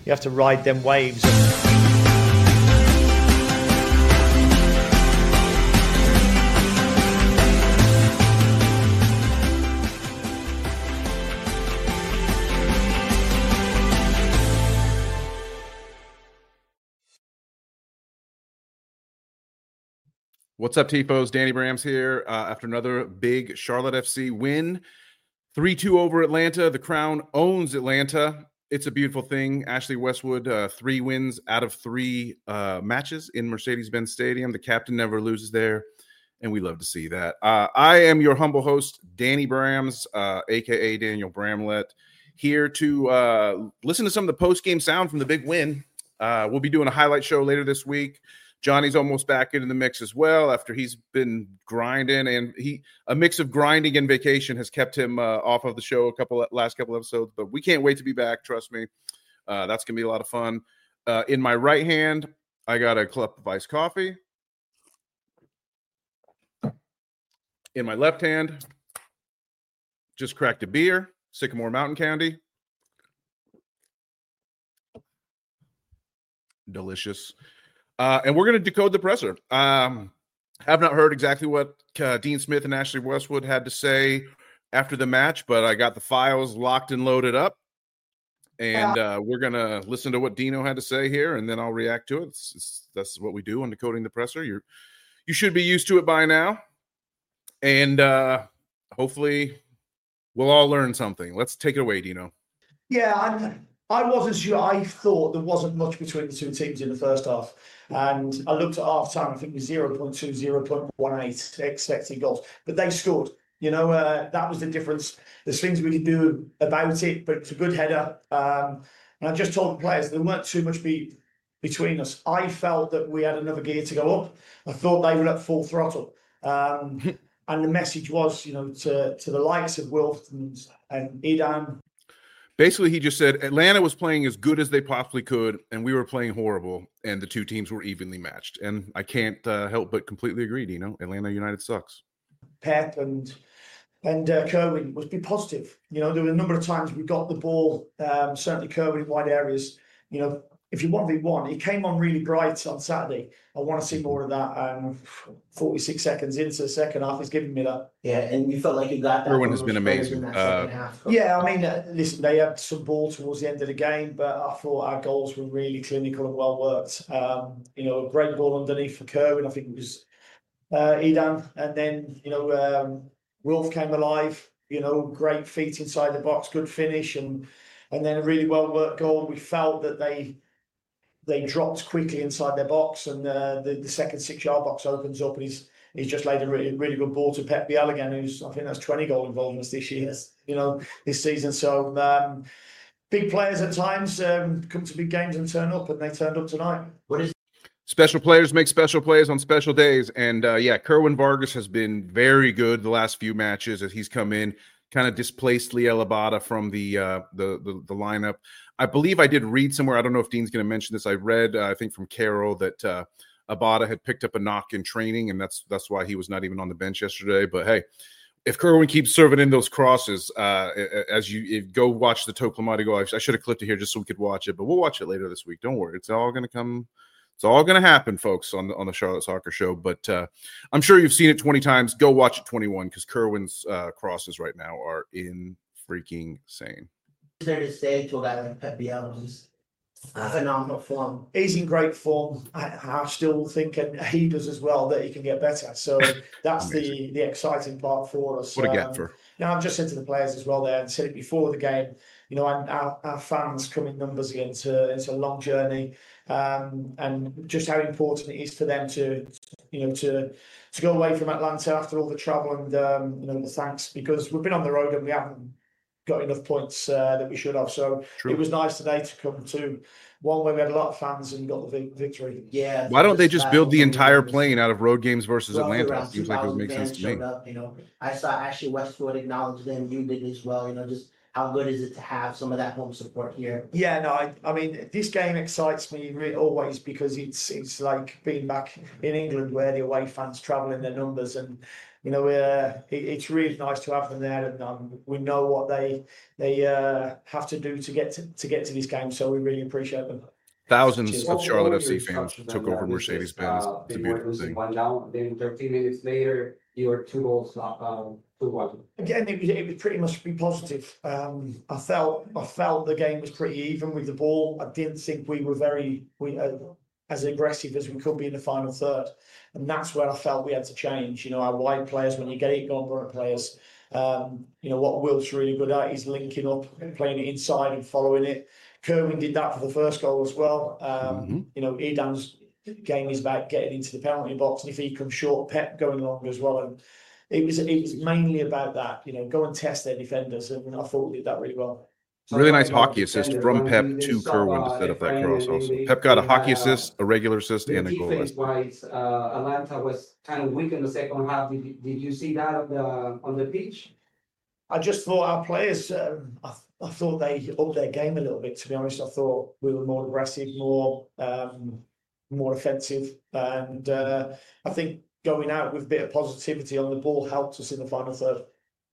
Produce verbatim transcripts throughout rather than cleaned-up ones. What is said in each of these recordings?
you have to ride them waves. What's up, Tifos? Danny Brams here. Uh, after another big Charlotte F C win, three two over Atlanta. The Crown owns Atlanta. It's a beautiful thing. Ashley Westwood, uh, three wins out of three uh, matches in Mercedes-Benz Stadium. The captain never loses there, and we love to see that. Uh, I am your humble host, Danny Brams, uh, a k a. Daniel Bramlett, here to uh, listen to some of the post-game sound from the big win. Uh, we'll be doing a highlight show later this week. Johnny's almost back into the mix as well after he's been grinding, and he a mix of grinding and vacation has kept him uh, off of the show a couple last couple episodes. But we can't wait to be back. Trust me, uh, that's gonna be a lot of fun. Uh, in my right hand, I got a cup of iced coffee. In my left hand, just cracked a beer, Sycamore Mountain Candy, delicious. Uh, and we're going to decode the presser. Um, I've not heard exactly what uh, Dean Smith and Ashley Westwood had to say after the match, but I got the files locked and loaded up. And uh, we're going to listen to what Dino had to say here, and then I'll react to it. It's, it's, that's what we do on Decoding the Presser. You're, you should be used to it by now. And uh, hopefully we'll all learn something. Let's take it away, Dino. Yeah, I'm... I wasn't sure. I thought there wasn't much between the two teams in the first half. And I looked at half time, I think it was zero point two, zero point one eight expected goals. But they scored. You know, uh, that was the difference. There's things we could do about it, but it's a good header. Um, and I just told the players there weren't too much be between us. I felt that we had another gear to go up. I thought they were at full throttle. Um, and the message was, you know, to, to the likes of Wilf and, and Idan. Basically, he just said Atlanta was playing as good as they possibly could, and we were playing horrible, and the two teams were evenly matched. And I can't uh, help but completely agree, you know, Atlanta United sucks. Pep and and uh, Kerwin was be positive. You know, there were a number of times we got the ball, um, certainly Kerwin in wide areas. You know, if you one v one, he came on really bright on Saturday. I want to see more of that. Um, forty-six seconds into the second half, he's giving me that. Yeah, and you felt like you got that. Kerwin has been amazing. Uh, yeah, I mean, uh, listen, they had some ball towards the end of the game, but I thought our goals were really clinical and well worked. Um, you know, a great ball underneath for Kerwin. I think it was uh, Idan, and then you know, um, Wilf came alive. You know, great feet inside the box, good finish, and and then a really well worked goal. We felt that they. They dropped quickly inside their box, and uh, the, the second six-yard box opens up, and he's he's just laid a really, really good ball to Pep Biel again, who's I think that's twenty goal involvements this year, yes. you know, this season. So um, big players at times um, come to big games and turn up, and they turned up tonight. What is special players make special plays on special days, and uh, yeah, Kerwin Vargas has been very good the last few matches as he's come in, kind of displaced Liel Abada from the, uh, the the the lineup. I believe I did read somewhere, I don't know if Dean's going to mention this, I read, uh, I think from Carroll, that uh, Abada had picked up a knock in training, and that's that's why he was not even on the bench yesterday. But hey, if Kerwin keeps serving in those crosses, uh, as you if, go watch the Toklamati goal, I, I should have clipped it here just so we could watch it, but we'll watch it later this week. Don't worry, it's all going to come, it's all going to happen, folks, on the, on the Charlotte Soccer Show. But uh, I'm sure you've seen it twenty times. Go watch it twenty-one, because Kerwin's uh, crosses right now are in freaking insane. There to say to a guy like Pep Biel, just phenomenal form. He's in great form. I, I still think, and he does as well, that he can get better. So that's the the exciting part for us. What a um, get for. You know, I've just said to the players as well there, and said it before the game. You know, our, our fans come in numbers again. It's a, it's a long journey, um, and just how important it is for them to, you know, to to go away from Atlanta after all the travel and um, you know the thanks, because we've been on the road and we haven't got enough points uh, that we should have. So True. It was nice today to come to one where we had a lot of fans and got the victory. Yeah. Why don't they just build the entire plane out of road games versus Atlanta? Seems like it would make sense to me. Up, you know, I saw Ashley Westwood acknowledge them. You did as well. You know, just how good is it to have some of that home support here? Yeah, no, I, I mean, this game excites me really always, because it's it's like being back in England where the away fans travel in their numbers, and you know, uh, it, it's really nice to have them there, and um, we know what they they uh, have to do to get to, to get to this game. So we really appreciate them. Thousands Cheers. of What Charlotte were F C your fans instructions took on over that? This is, Mercedes-Benz. uh, It's a They were beautiful losing thing. one down, then thirteen minutes later, you were two goals up, um, two one. Again, it was, it was pretty much be positive. Um, I felt I felt the game was pretty even with the ball. I didn't think we were very we uh, as aggressive as we could be in the final third, and that's where I felt we had to change. You know, our wide players, when you get it going, run players. Um, you know what Wilt's really good at is linking up, playing it inside and following it. Kerwin did that for the first goal as well. Um, Mm-hmm. You know, Edan's game is about getting into the penalty box, and if he comes short, Pep going long as well. And it was it was mainly about that, you know, go and test their defenders, and I thought we did that really well. Really nice hockey assist from Pep to Kerwin to set up that cross also. Pep got a hockey assist, a regular assist, and a goal. Defense wise, uh, Atlanta was kind of weak in the second half. Did, you- did you see that on the, on the pitch? I just thought our players, um, I, I thought they upped their game a little bit. To be honest, I thought we were more aggressive, more um, more offensive, and uh, I think going out with a bit of positivity on the ball helped us in the final third.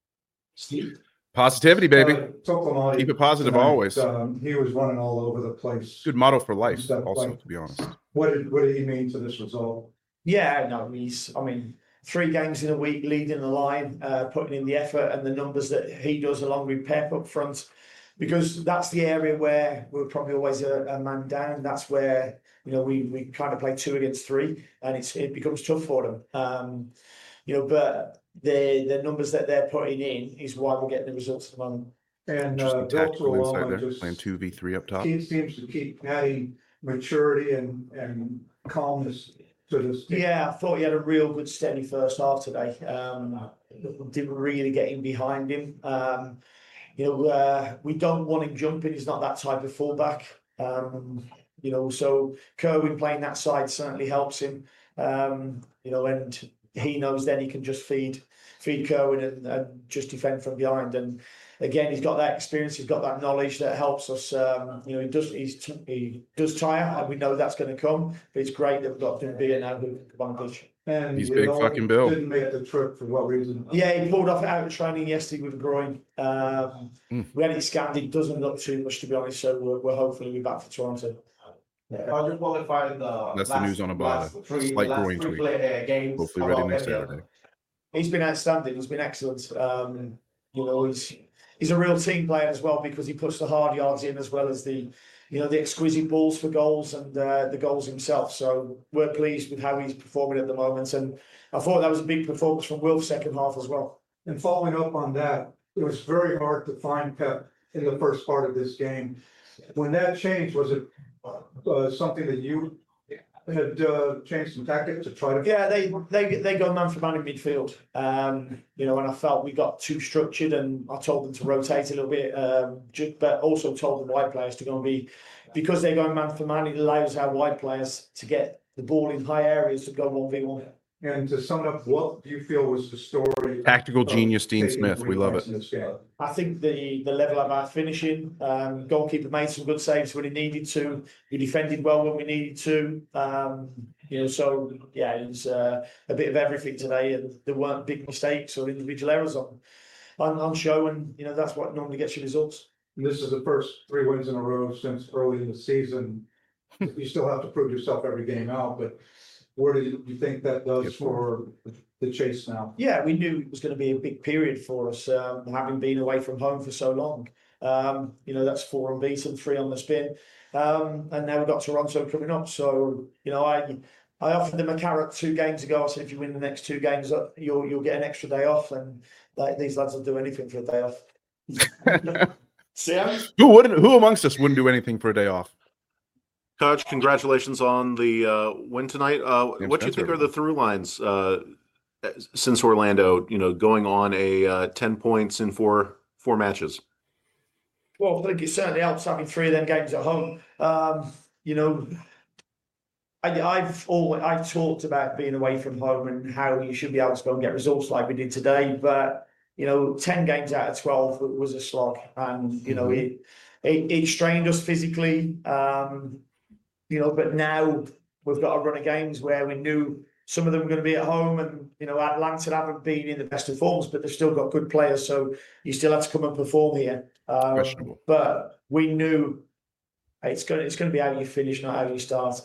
Steve? Positivity, baby. Uh, Tokomani Keep it positive tonight, always. Um, he was running all over the place. Good motto for life, Stuff also, like- to be honest. What did, what did he mean to this result? Yeah, no, he's, I mean, three games in a week, leading the line, uh, putting in the effort and the numbers that he does along with Pep up front, because that's the area where we're probably always a, a man down. That's where, you know, we, we kind of play two against three, and it's it becomes tough for them. Um, you know, but the the numbers that they're putting in is why we're getting the results at the moment. And uh, Interesting Bill tactical insight Tuoloma there. just Playing two v three up top. he seems to keep adding maturity and, and calmness to this. team. Yeah, I thought he had a real good steady first half today. Um, didn't really get in behind him. Um, you know, uh, we don't want him jumping. He's not that type of fullback. Um, you know, so Kerwin playing that side certainly helps him. Um, you know, and he knows then he can just feed feed Kerwin and, and just defend from behind. And again, he's got that experience, he's got that knowledge that helps us. Um, you know, he does he's, he does tire, and we know that's going to come. But it's great that we've got Dumbia now who can advantage. And He's you big know, fucking Bill. Didn't make the trip for what reason? Yeah, he pulled off out of training yesterday with a groin. Um, Mm. We had it scanned. It doesn't look too much, to be honest. So we're, we're hopefully be back for Toronto. How do you qualify the? That's the last- news on Abada. last three- Slight last groin three tweak. play- uh, games Hopefully ready about next every other? Saturday. He's been outstanding. He's been excellent. Um, you know, he's he's a real team player as well, because he puts the hard yards in as well as the, you know, the exquisite balls for goals and uh, the goals himself. So we're pleased with how he's performing at the moment. And I thought that was a big performance from Will second half as well. And following up on that, it was very hard to find Pep in the first part of this game. When that changed, was it uh, something that you had uh, changed some tactics to try to? Yeah, they they they go man for man in midfield. Um, you know, and I felt we got too structured, and I told them to rotate a little bit, um, ju- but also told the wide players to go and be, because they're going man for man. It allows our wide players to get the ball in high areas to go one v one. And to sum it up, what do you feel was the story? Tactical of genius, Dean taking Smith. three We love points it. in this game? I think the the level of our finishing, um, goalkeeper made some good saves when he needed to. We defended well when we needed to. Um, you know, so yeah, it was uh, a bit of everything today, and there weren't big mistakes or individual errors on on, on show, and you know that's what normally gets you results. And this is the first three wins in a row since early in the season. You still have to prove yourself every game out, but where do you you think that does for the chase now? Yeah, we knew it was going to be a big period for us, um, having been away from home for so long. Um, you know, that's four unbeaten, three on the spin, um, and now we've got Toronto coming up. So you know, I I offered them a carrot two games ago. I said, if you win the next two games, uh, you'll you'll get an extra day off, and like, these lads will do anything for a day off. Sam? Who wouldn't? Who amongst us wouldn't do anything for a day off? Coach, congratulations on the uh, win tonight. Uh, James what do you Spencer. think are the through lines uh, since Orlando? You know, going on a uh, ten points in four four matches. Well, I think it certainly helps having three of them games at home. Um, you know, I, I've always I've talked about being away from home and how you should be able to go and get results like we did today. But you know, ten games out of twelve was a slog, and you know Mhm. it, it it strained us physically. Um, you know, but now we've got a run of games where we knew some of them are going to be at home, and you know Atlanta haven't been in the best of forms, but they've still got good players, so you still have to come and perform here. Um, Questionable. but we knew it's going to, it's going to be how you finish, not how you start.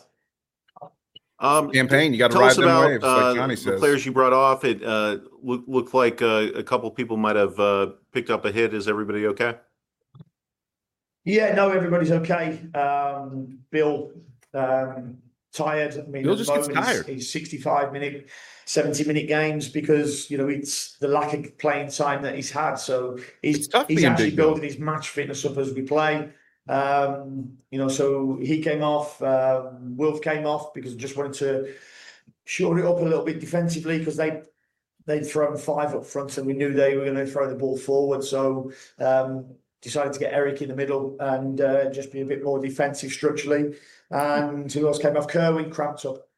Um, Campaign, you got to tell ride us them about waves, uh, like Johnny the says. players you brought off. It uh, look, looked like uh, a couple people might have uh, picked up a hit. Is everybody okay? Yeah, no, everybody's okay. Um, Bill, um, tired. I mean, Bill at the just gets moment, he's- tired. He's sixty-five minute, seventy minute games because you know it's the lack of playing time that he's had. So It's he's tough he's being actually Big Bill. building his match fitness up as we play. Um, you know, so he came off. Um, Wolf came off because I just wanted to shore it up a little bit defensively because they they'd thrown five up front and we knew they were going to throw the ball forward. So um, decided to get Eric in the middle and uh, just be a bit more defensive structurally. And who else came off? Kerwin cramped up.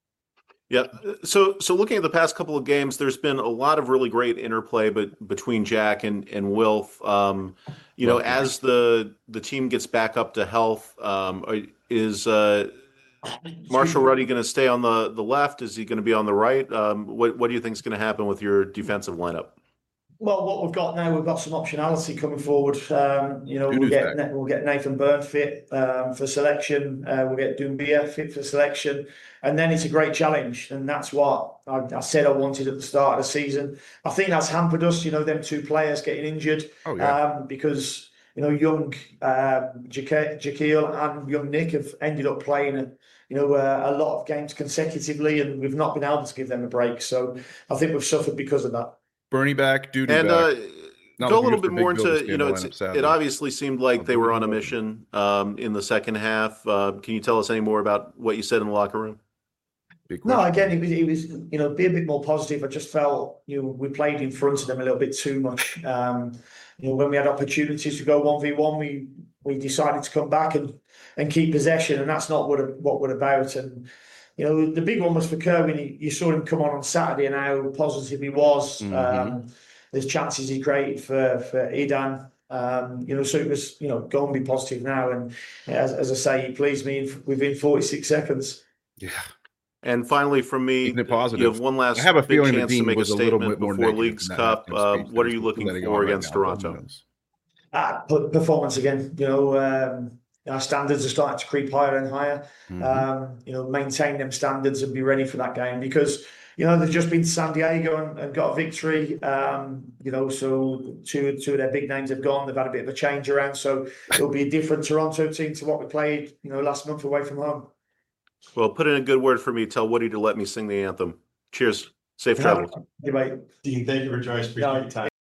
Yeah. So, so looking at the past couple of games, there's been a lot of really great interplay, but between Jack and and Wilf. Um, you know, Love Jack. as the the team gets back up to health, um, are- is uh, Marshall Ruddy going to stay on the the left? Is he going to be on the right? Um, what what do you think is going to happen with your defensive lineup? Well, what we've got now, we've got some optionality coming forward. Um, you know, we'll Dudu's get back. we'll get Nathan Byrne fit um, for selection. Uh, we'll get Doumbia fit for selection, and then it's a great challenge. And that's what I, I said I wanted at the start of the season. I think that's hampered us. You know, them two players getting injured Oh yeah. um, because you know young uh, Jaquil and young Nick have ended up playing. You know, uh, a lot of games consecutively, and we've not been able to give them a break. So I think we've suffered because of that. Bernie back, Dudu And back. uh, Not go a looking little good for bit more Big Bill to into, stay you in know, the it's, lineup, sadly. it obviously seemed like Oh, they were Big on a Bill. mission um, in the second half. Uh, can you tell us any more about what you said in the locker room? Big No, question. again, it was, it was, you know, be a bit more positive. I just felt, you know, we played in front of them a little bit too much. Um, you know, when we had opportunities to go one v one, we we decided to come back and and keep possession, and that's not what what we're about. And you know, the big one was for Kerwin. He, you saw him come on on Saturday and how positive he was. Mhm. Um, there's chances he created for for Idan. Um, you know, so it was, you know, go and be positive now. And as, as I say, he pleased me in, within forty-six seconds. Yeah. And finally, from me, Keeping it you positive. have one last I have a big feeling the chance to team make a was a little statement bit more before negative Leagues in that Cup. halftime Uh, speech what than are you he's looking letting on for right against now, but who Toronto? knows? Uh, per- performance again, you know, um, our standards are starting to creep higher and higher. Mhm. Um, you know, maintain them standards and be ready for that game because, you know, they've just been to San Diego and, and got a victory. Um, you know, so two, two of their big names have gone. They've had a bit of a change around. So it'll be a different Toronto team to what we played, you know, last month away from home. Well, put in a good word for me. Tell Woody to let me sing the anthem. Cheers. Safe travels. Anyway, Dean, thank you for joining us. Appreciate your time.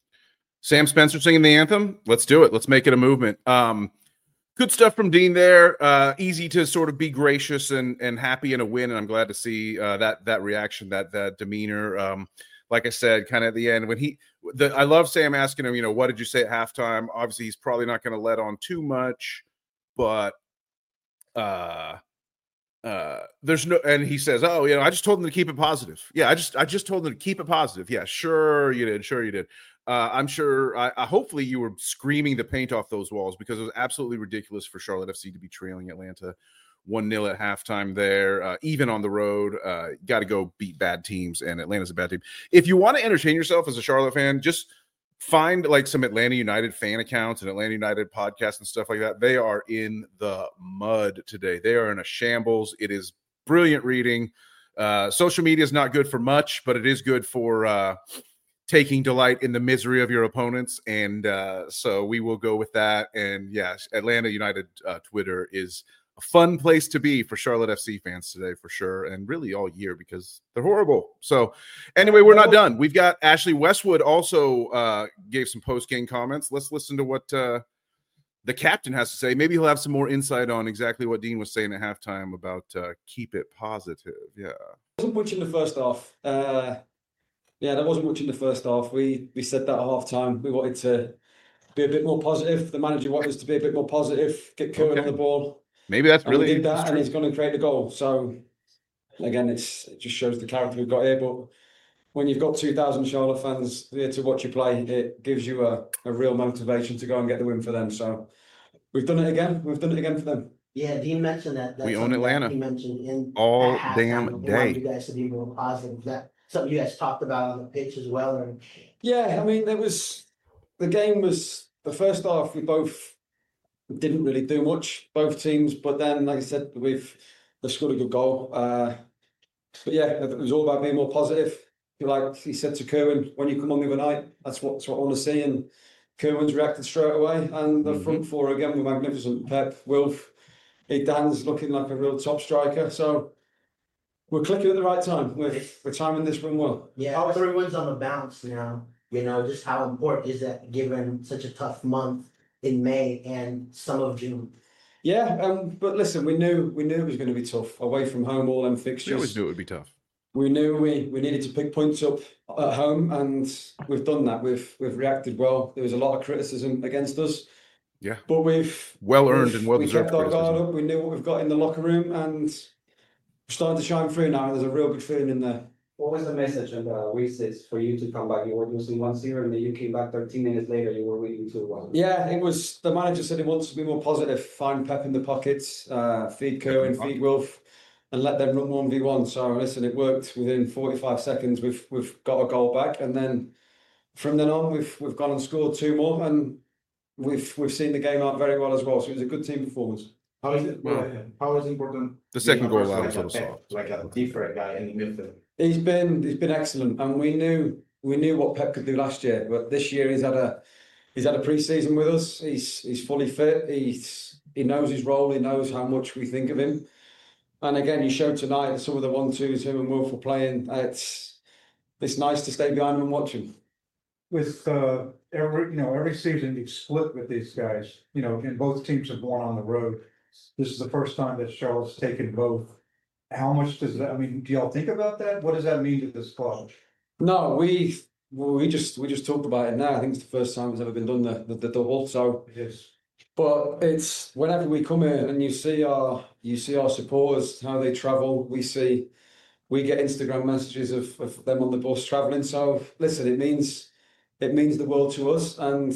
Sam Spencer singing the anthem. Let's do it. Let's make it a movement. Um, good stuff from Dean there. Uh, easy to sort of be gracious and and happy in a win, and I'm glad to see uh, that that reaction, that that demeanor. Um, like I said, kind of at the end when he, the, I love Sam asking him, you know, what did you say at halftime? Obviously, he's probably not going to let on too much, but uh, uh, there's no, and he says, oh, you know, I just told him to keep it positive. Yeah, I just I just told him to keep it positive. Yeah, sure you did, sure you did. Uh, I'm sure. I, I hopefully you were screaming the paint off those walls because it was absolutely ridiculous for Charlotte F C to be trailing Atlanta one nil at halftime there, uh, even on the road. Uh, got to go beat bad teams, and Atlanta's a bad team. If you want to entertain yourself as a Charlotte fan, just find like some Atlanta United fan accounts and Atlanta United podcasts and stuff like that. They are in the mud today. They are in a shambles. It is brilliant reading. Uh, social media is not good for much, but it is good for uh, taking delight in the misery of your opponents. And uh, so we will go with that. And yes, Atlanta United uh, Twitter is a fun place to be for Charlotte F C fans today, for sure. And really all year because they're horrible. So anyway, we're not done. We've got Ashley Westwood also uh, gave some post-game comments. Let's listen to what uh, the captain has to say. Maybe he'll have some more insight on exactly what Dean was saying at halftime about uh, keep it positive. Yeah. Wasn't much in the first half. Uh, yeah, there wasn't much in the first half. We we said that at half time. We wanted to be a bit more positive. The manager wanted us to be a bit more positive, get Kerwin Okay. on the ball. Maybe that's And we really did that, true. and he's going to create the goal. So again, it's it just shows the character we've got here. But when you've got two thousand Charlotte fans here to watch you play, it gives you a, a real motivation to go and get the win for them. So we've done it again. We've done it again for them. Yeah, Dean mentioned that. that's We own something that Atlanta. He mentioned in. All at halftime, damn he wanted day. You guys to be more positive. Is that something you guys talked about on the pitch as well, or? Yeah, I mean, there was the game was the first half. We both didn't really do much, both teams. But then, like I said, we've they scored a good goal. Uh, but yeah, it was all about being more positive. Like he said to Kerwin, when you come on the other night, that's what, that's what I want to see. And Kerwin's reacted straight away. And the Mhm. front four again were magnificent. Pep, Wilf, Dan's looking like a real top striker. So we're clicking at the right time. We're, we're timing this run well. Yeah, three wins on the bounce now. You know, just how important is that given such a tough month in May and some of June? Yeah, um, but listen, we knew we knew it was going to be tough away from home. All them We always fixtures. knew it would be tough. We knew we, we needed to pick points up at home, and we've done that. We've we've reacted well. There was a lot of criticism against us. Yeah. But we've Well earned we've- and well we deserved kept our guard criticism. up. We knew what we've got in the locker room, and we're starting to shine through now. And there's a real good feeling in there. What was the message in the recess for you to come back? You were losing one zero and then you came back thirteen minutes later, you were winning two one. Yeah, it was the manager said he wants to be more positive, find Pep in the pockets, uh, feed Kerwin, feed Wolf, and let them run one v one. So listen, it worked within forty-five seconds. We've we've got a goal back, and then from then on, we've we've gone and scored two more, and we've we've seen the game out very well as well. So it was a good team performance. How is it, Well, how is it important? The second goal being a out was a person little like soft. Pep, Like a different guy in the midfield. He's been he's been excellent, and we knew we knew what Pep could do last year. But this year he's had a he's had a pre-season with us. He's he's fully fit. He's he knows his role. He knows how much we think of him. And again, he showed tonight that some of the one twos him and Wolf were playing. It's it's nice to stay behind him and watch him. With, uh, every, you know, every season you've split with these guys, you know, and both teams have won on the road. This is the first time that Charlotte's taken both. How much does that, I mean, do y'all think about that? What does that mean to this club? No, we we just we just talked about it now. I think it's the first time it's ever been done the the, the double. So. It is. But it's whenever we come here and you see our you see our supporters, how they travel, we see we get Instagram messages of, of them on the bus traveling. So listen, it means it means the world to us, and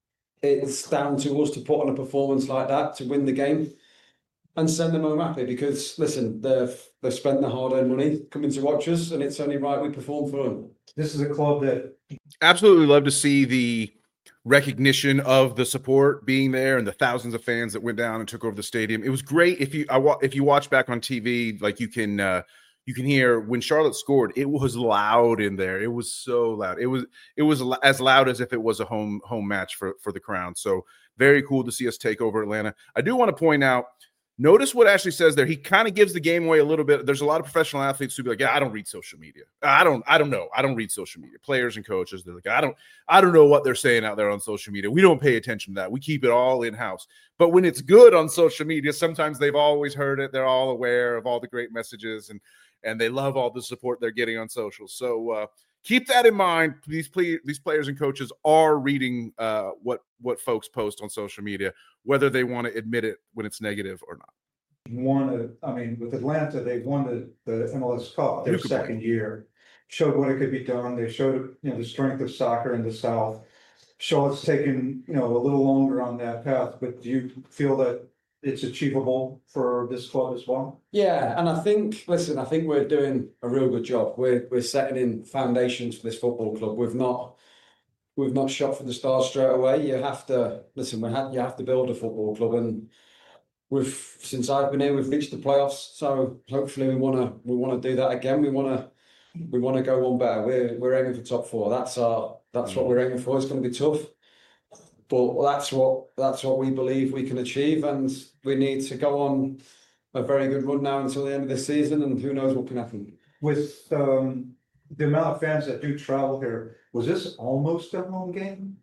it's down to us to put on a performance like that to win the game and send them home happy, because listen, they've they've spent their hard-earned money coming to watch us, and it's only right we perform for them. This is a club that Absolutely love to see the recognition of the support being there and the thousands of fans that went down and took over the stadium. It was great. If you I wa- if you watch back on T V, like you can uh, you can hear when Charlotte scored, it was loud in there. It was so loud. It was it was l- as loud as if it was a home home match for for the Crown. So very cool to see us take over Atlanta. I do want to point out, notice what Ashley says there. He kind of gives the game away a little bit. There's a lot of professional athletes who be like, yeah, I don't read social media. I don't, I don't know. I don't read social media. Players and coaches, they're like, I don't, I don't know what they're saying out there on social media. We don't pay attention to that. We keep it all in-house. But when it's good on social media, sometimes they've always heard it. They're all aware of all the great messages, and and they love all the support they're getting on social. So uh, keep that in mind. These play, these players and coaches are reading uh, what what folks post on social media, whether they want to admit it when it's negative or not. won, a- I mean, with Atlanta, they won the, the M L S Cup, their You could play. second year. Showed what it could be done. They showed, you know, the strength of soccer in the South. Charlotte's taken, you know, a little longer on that path, but do you feel that it's achievable for this club as well? Yeah, and I think, listen, I think we're doing a real good job. We're we're setting in foundations for this football club. We've not we've not shot for the stars straight away. You have to listen. We have you have to build a football club, and we've since I've been here, we've reached the playoffs. So hopefully, we want to we want to do that again. We want to we want to go one better. We're we're aiming for top four. That's our that's what we're aiming for. It's going to be tough, but that's what that's what we believe we can achieve, and we need to go on a very good run now until the end of the season, and who knows what can happen. With, um, the amount of fans that do travel here, was this almost a home game?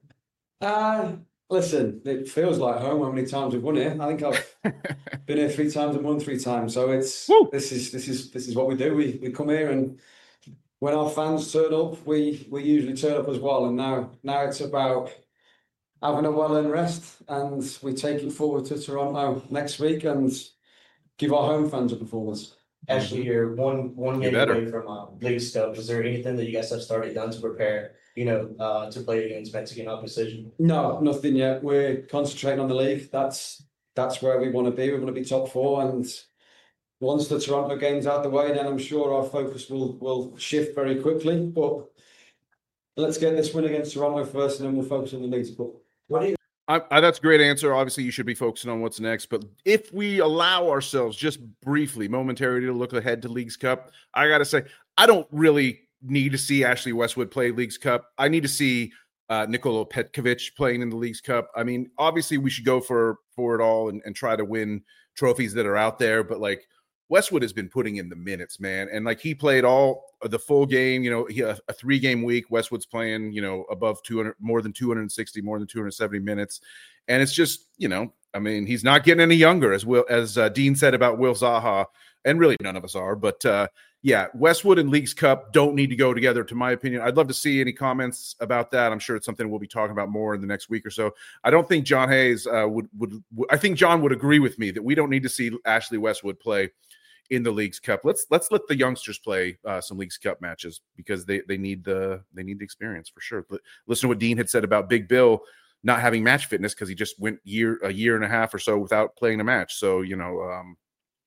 Uh listen, it feels like home how many times we've won here. I think I've been here three times and won three times. So it's Woo! this is this is this is what we do. We we come here, and when our fans turn up, we we usually turn up as well. And now now it's about having a well-earned rest, and we take it forward to Toronto next week and give our home fans a performance. Actually, you're one one You game better. away from uh, league stuff. Is there anything that you guys have started done to prepare, you know, uh, to play against Mexican opposition? No, nothing yet. We're concentrating on the league. That's that's where we want to be. We want to be top four, and once the Toronto game's out the way, then I'm sure our focus will will shift very quickly. But let's get this win against Toronto first, and then we'll focus on the Leagues Cup. What do you I, I, that's a great answer. Obviously, you should be focusing on what's next. But if we allow ourselves just briefly, momentarily, to look ahead to Leagues Cup, I got to say, I don't really need to see Ashley Westwood play Leagues Cup. I need to see uh, Nikola Petkovic playing in the Leagues Cup. I mean, obviously, we should go for for it all and, and try to win trophies that are out there. But like, Westwood has been putting in the minutes, man. And like, he played all the full game, you know, he, a, a three game week. Westwood's playing, you know, above two hundred, more than two hundred sixty, more than two hundred seventy minutes. And it's just, you know, I mean, he's not getting any younger, as Will, as uh, Dean said about Will Zaha, and really none of us are. But uh, yeah, Westwood and Leagues Cup don't need to go together, to my opinion. I'd love to see any comments about that. I'm sure it's something we'll be talking about more in the next week or so. I don't think John Hayes uh, would, would, would, I think John would agree with me that we don't need to see Ashley Westwood play in the Leagues Cup. Let's let's let the youngsters play uh, some Leagues Cup matches, because they they need the they need the experience for sure. But listen to what Dean had said about Big Bill not having match fitness because he just went year a year and a half or so without playing a match. So you know, um,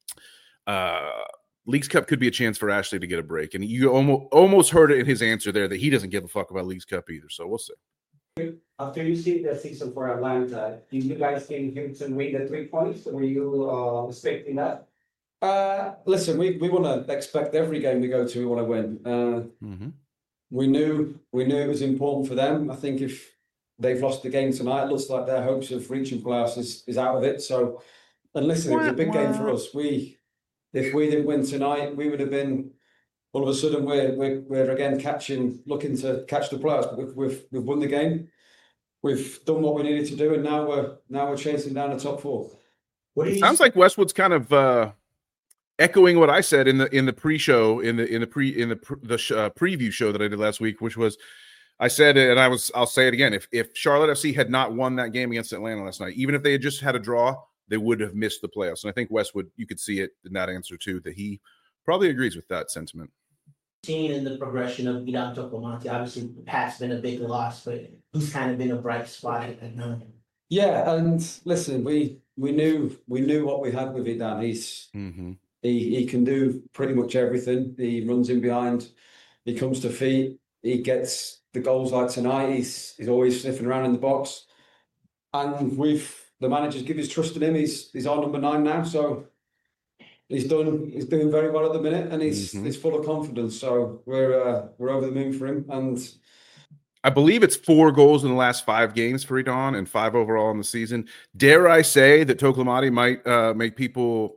uh, Leagues Cup could be a chance for Ashley to get a break, and you almost almost heard it in his answer there that he doesn't give a fuck about Leagues Cup either. So we'll see. After you see the season for Atlanta, did you guys think Houston win the three points? Were you uh, expecting that? Uh, listen, we, we want to expect every game we go to, we want to win. Uh, Mm-hmm. we knew we knew it was important for them. I think if they've lost the game tonight, it looks like their hopes of reaching playoffs is, is out of it. So, and listen, it was a big game for us. We, if we didn't win tonight, we would have been all of a sudden we're we're, we're again catching, looking to catch the playoffs. But we've, we've we've won the game. We've done what we needed to do, and now we're now we're chasing down the top four. what do It you sounds like Westwood's kind of uh, echoing what I said in the in the pre-show in the in the pre in the pre, the sh- uh, preview show that I did last week, which was I said it, and I was I'll say it again. If if Charlotte F C had not won that game against Atlanta last night, even if they had just had a draw, they would have missed the playoffs. And I think Westwood, you could see it in that answer too, that he probably agrees with that sentiment. seen in the progression of Idan Tokomonte? Obviously, the past been a big loss, but he's kind of been a bright spot at none. Yeah, and listen, we we knew we knew what we had with Idan. He's Mm-hmm. he he can do pretty much everything. He runs in behind, he comes to feet, he gets the goals like tonight. He's he's always sniffing around in the box, and we've the manager's give his trust in him. He's he's our number nine now, so he's done. He's doing very well at the minute, and he's Mhm. he's full of confidence. So we're uh, we're over the moon for him, and I believe it's four goals in the last five games for Idan and five overall in the season. Dare I say that Toklomati might uh, make people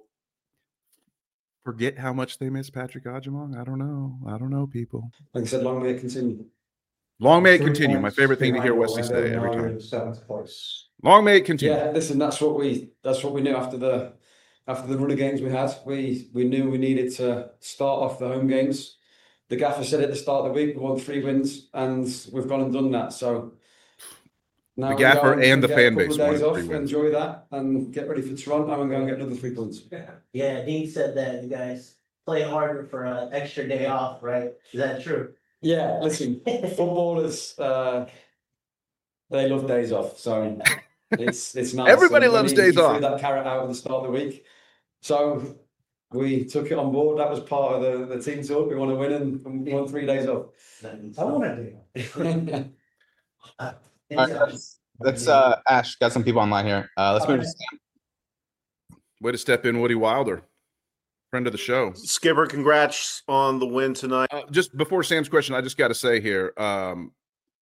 forget how much they miss Patrick Ajimong? I don't know. I don't know, people. like I said, long may it continue. Long may it Three continue. My points favorite thing to hear behind Wesley Orlando, say every now time. in seventh place. Long may it continue. Yeah, listen, that's what we that's what we knew after the after the run of games we had. We we knew we needed to start off the home games. The gaffer said at the start of the week we want three wins, and we've gone and done that. So now The we gaffer go and the get fan a couple base of days wanted off, three wins. enjoy that, and get ready for Toronto and go and get another three points. Yeah, Dean said that you guys play harder for an extra day off, right? Is that true? Yeah, listen, footballers uh, they love days off, so it's it's nice. Everybody And when loves he- days he threw off. that carrot out at the start of the week, so we took it on board. That was part of the, the team talk. We want to win, and, and we want three days off. I want to do. Uh, All right, let's, let's uh, Ash, got some people online here. Uh, let's move to Sam. Way to step in, Woody Wilder, friend of the show. Skipper, congrats on the win tonight. Uh, just before Sam's question, I just got to say here, um,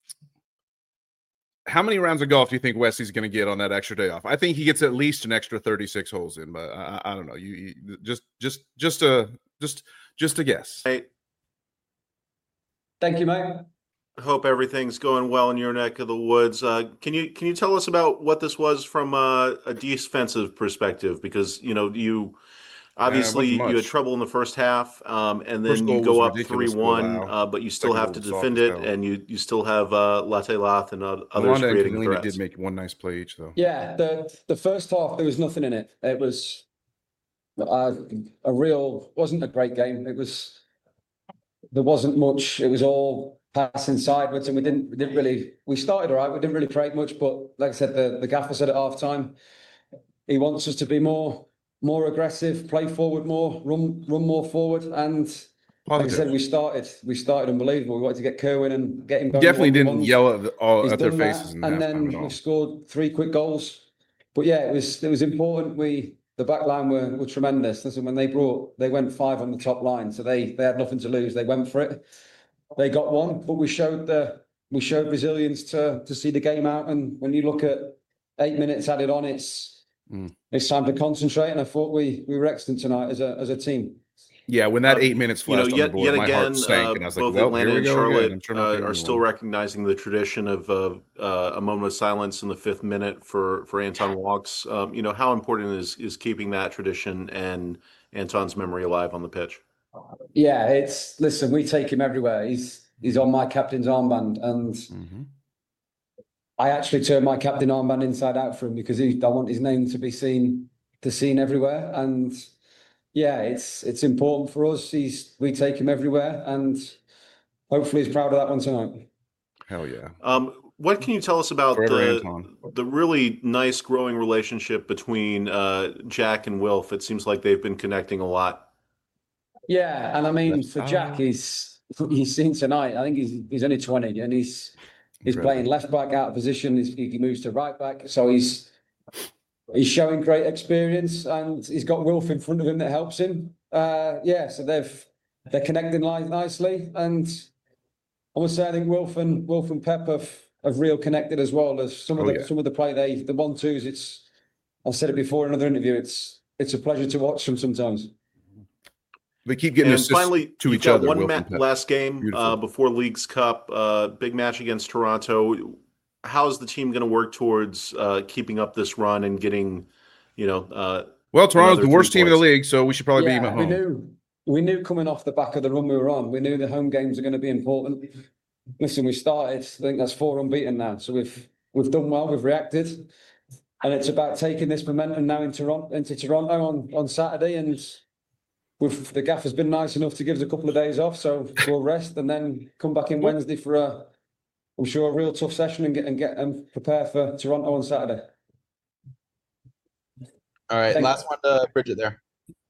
how many rounds of golf do you think Wesley's going to get on that extra day off? I think he gets at least an extra thirty-six holes in, but I, I don't know. You, you just, just, just a, just, just a guess. I Thank you, mate. hope everything's going well in your neck of the woods. Uh, can you can you tell us about what this was from a, a defensive perspective? Because you know you obviously wasn't you had much. trouble in the first half, um, and First then goal you go was up ridiculous three to one, allow. uh, but you still Second have goal to was soft defend as it, hell. and you you still have uh, Latte Lath and oth- others Wanda and creating Kalina threats. did make one nice play each, though. Yeah, the the first half there was nothing in it. It was uh, a real wasn't a great game. It was there wasn't much. It was all passing sideways, and we didn't we didn't really we started all right. We didn't really create much, but like I said, the the gaffer said at half time, he wants us to be more more aggressive, play forward more, run run more forward, and like I Positive. said, we started we started unbelievable. We wanted to get Kerwin and get him He going. definitely what we didn't want. yell at, the, all, He's at their done faces that, in and halftime then at all. we've scored three quick goals. But yeah, it was it was important. We the back line were, were tremendous. Listen, when they brought they went five on the top line, so they they had nothing to lose. They went for it. They got one, but we showed the we showed resilience to to see the game out. And when you look at eight minutes added on, it's Mm. it's time to concentrate. And I thought we we were excellent tonight as a as a team. Yeah, when that Uh, eight minutes You know, flashed on the yet board, yet my again, heart sank, uh, and I was like, both "Well, Atlanta here we and go Charlotte again." I'm sure not the uh, are only still one. recognizing the tradition of uh, uh, a moment of silence in the fifth minute for for Anton Walks. Um, you know, how important is is keeping that tradition and Anton's memory alive on the pitch? Yeah, it's listen. We take him everywhere. He's he's on my captain's armband, and Mhm. I actually turned my captain armband inside out for him because he, I want his name to be seen to seen everywhere. And yeah, it's it's important for us. He's we take him everywhere, and hopefully he's proud of that one tonight. Hell yeah. Um, what can you tell us about Forever the Anton. the really nice growing relationship between uh, Jack and Wilf? It seems like they've been connecting a lot. Yeah, and I mean Left for side. Jack, he's he's seen tonight. I think he's he's only twenty, and he's he's Incredible. playing left back out of position. He's, he moves to right back, so he's he's showing great experience, and he's got Wilf in front of him that helps him. Uh, yeah, so they've they're connecting li- nicely, and I must say I think Wilf and Wilf and Pep have have real connected as well. As some of Oh, the yeah. some of the play they the one twos. It's I've said it before in another interview. It's it's a pleasure to watch them sometimes. They keep getting And assists finally, to you've each got other. one Wilf ma- and Pep. last game Beautiful. uh, before Leagues Cup, uh, big match against Toronto. How is the team going to work towards uh, keeping up this run and getting, you know, uh, Well, Toronto's another the worst three team in the points? league, so we should probably beat them Yeah, at we home. knew we knew coming off the back of the run we were on. We knew the home games are going to be important. Listen, we started. I think that's four unbeaten now, so we've we've done well. We've reacted, and it's about taking this momentum now into Toronto, into Toronto on on Saturday. And we've the gaffer's been nice enough to give us a couple of days off, so we'll rest and then come back in Wednesday for a, I'm sure, a real tough session and get and get and prepare for Toronto on Saturday. All right, Thank last one to Bridget there.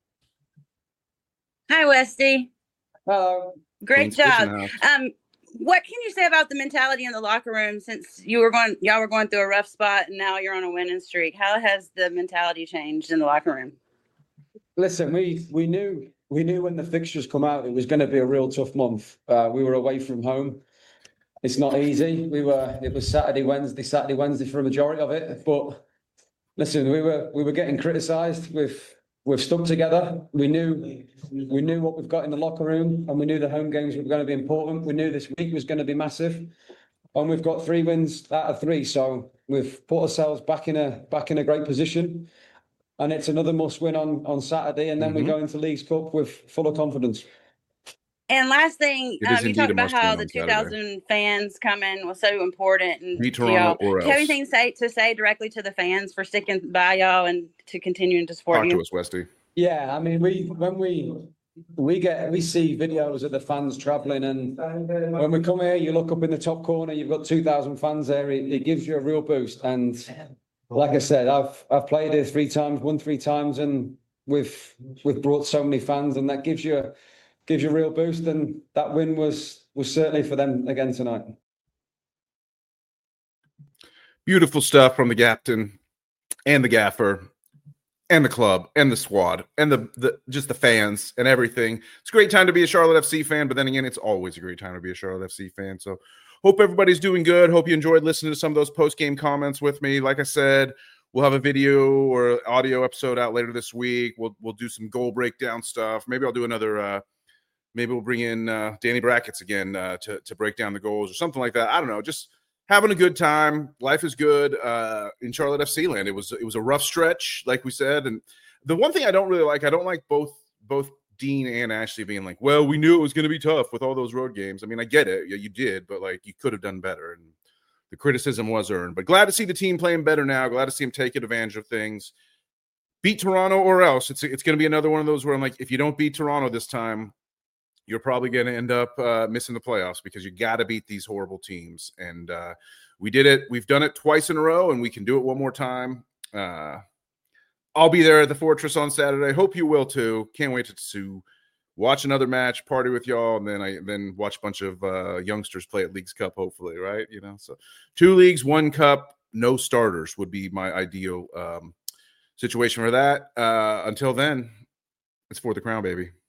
Hi, Westy. Hello. Great Queen's Fish in job. the house. Um, what can you say about the mentality in the locker room since you were going, y'all were going through a rough spot and now you're on a winning streak? How has the mentality changed in the locker room? Listen, we we knew we knew when the fixtures come out it was going to be a real tough month. Uh, we were away from home. It's not easy. We were it was Saturday, Wednesday, Saturday, Wednesday for a majority of it. But listen, we were we were getting criticised. We've we've stuck together. We knew we knew what we've got in the locker room, and we knew the home games were going to be important. We knew this week was going to be massive, and we've got three wins out of three. So we've put ourselves back in a back in a great position. And it's another must win on, on Saturday, and then we Mhm. go into Leagues Cup with full of confidence. And last thing, It is um, you indeed talked a about must-win how on the Saturday. two thousand fans coming was so important. And Beat to Toronto y'all. or Do you have else. anything say, to say directly to the fans for sticking by y'all and to continuing to support Talk you? to us, Westy. Yeah, I mean, we when we we get we see videos of the fans traveling, and when we come here, you look up in the top corner, you've got two thousand fans there. It, it gives you a real boost. And like I said, I've I've played here three times, won three times, and we've we've brought so many fans, and that gives you a, gives you a real boost. And that win was was certainly for them again tonight. Beautiful stuff from the captain and the gaffer and the club and the squad and the, the just the fans and everything. It's a great time to be a Charlotte F C fan, but then again, it's always a great time to be a Charlotte F C fan. So hope everybody's doing good. Hope you enjoyed listening to some of those post-game comments with me. Like I said, we'll have a video or audio episode out later this week. We'll we'll do some goal breakdown stuff. Maybe I'll do another uh maybe we'll bring in uh Danny Brackets again uh to, to break down the goals or something like that. I don't know. Just having a good time. Life is good uh, in Charlotte F C land. It was it was a rough stretch, like we said. And the one thing I don't really like, I don't like both both Dean and Ashley being like, well, we knew it was going to be tough with all those road games. I mean, I get it. Yeah, you did, but like you could have done better. And the criticism was earned. But glad to see the team playing better now. Glad to see them take advantage of things. Beat Toronto or else. It's, it's going to be another one of those where I'm like, if you don't beat Toronto this time, you're probably going to end up uh, missing the playoffs because you got to beat these horrible teams. And uh, we did it. We've done it twice in a row, and we can do it one more time. Uh, I'll be there at the Fortress on Saturday. Hope you will too. Can't wait to, to watch another match, party with y'all, and then I then watch a bunch of uh, youngsters play at Leagues Cup. Hopefully, right? You know, so two leagues, one cup, no starters would be my ideal um, situation for that. Uh, until then, it's for the crown, baby.